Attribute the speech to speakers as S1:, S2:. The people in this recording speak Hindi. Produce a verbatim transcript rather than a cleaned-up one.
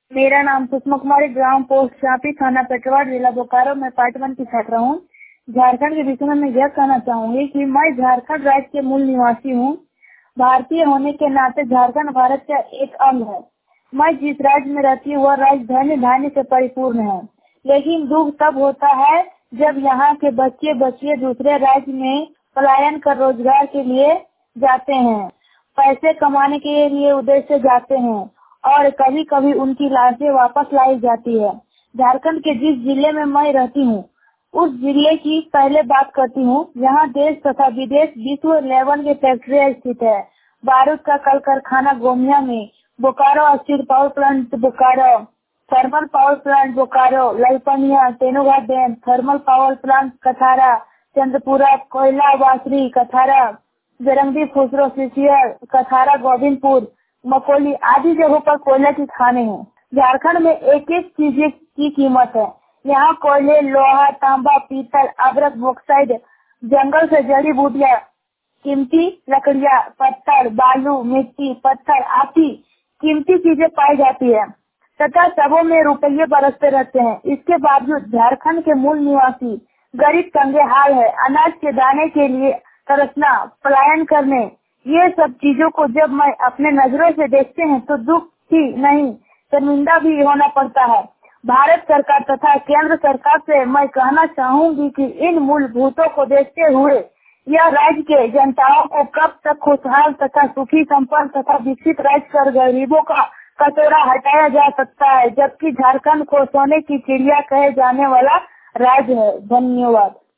S1: मेरा नाम सुषमा कुमारी, ग्राम पोस्ट चापी, थाना पेटवाड़, जिला बोकारो। मैं पार्ट वन की छात्रा हूँ। झारखंड के विषय में मैं यह कहना चाहूंगी कि मैं झारखंड राज्य के मूल निवासी हूँ। भारतीय होने के नाते झारखंड भारत का एक अंग है। मैं जिस राज्य में रहती हूँ वह राज्य धन्य धान्य से परिपूर्ण है, लेकिन दुख तब होता है जब यहाँ के बच्चे बच्चे दूसरे राज्य में पलायन कर रोजगार के लिए जाते हैं, पैसे कमाने के लिए उद्देश्य से जाते हैं और कभी कभी उनकी लाशें वापस लाई जाती है। झारखंड के जिस जिले में मैं रहती हूँ उस जिले की पहले बात करती हूँ। यहाँ देश तथा विदेश विश्व लेवल के फैक्ट्रियाँ स्थित है। बारूद का कल कारखाना गोमिया में, बोकारो स्थित power plant Bokaro, thermal power plant Bokaro, Lalpania, Tenughat dam, thermal power plant Kathara, Chandrapura, कोयला वासरी कथारा, जरंगी फुसरो सीसीयर कथारा, गोविंदपुर, मकोली आदि जगहों पर कोयला की खाने हैं। झारखंड में एक एक चीज की कीमत है। यहाँ कोयले, लोहा, तांबा, पीतल, अभ्रक, बॉक्साइड, जंगल से जड़ी बूटियां, कीमती लकड़ियाँ, पत्थर, बालू, मिट्टी, पत्थर आदि कीमती चीजें पाई जाती है तथा सबों में रुपये बरसते रहते हैं। इसके बावजूद झारखंड के मूल निवासी गरीब तंगे हाल है। अनाज के दाने के लिए तरसना, पलायन करने, ये सब चीजों को जब मैं अपने नजरों से देखते हैं तो दुख ही नहीं शर्मिंदा भी होना पड़ता है। भारत सरकार तथा केंद्र सरकार से मैं कहना चाहूंगी कि इन मूलभूतों को देखते हुए यह राज्य के जनताओं को कब तक खुशहाल तथा सुखी, संपन्न तथा विकसित राज्य कर गरीबों का कटोरा हटाया जा सकता है, जबकि झारखंड को सोने की चिड़िया कहे जाने वाला राज्य है। धन्यवाद।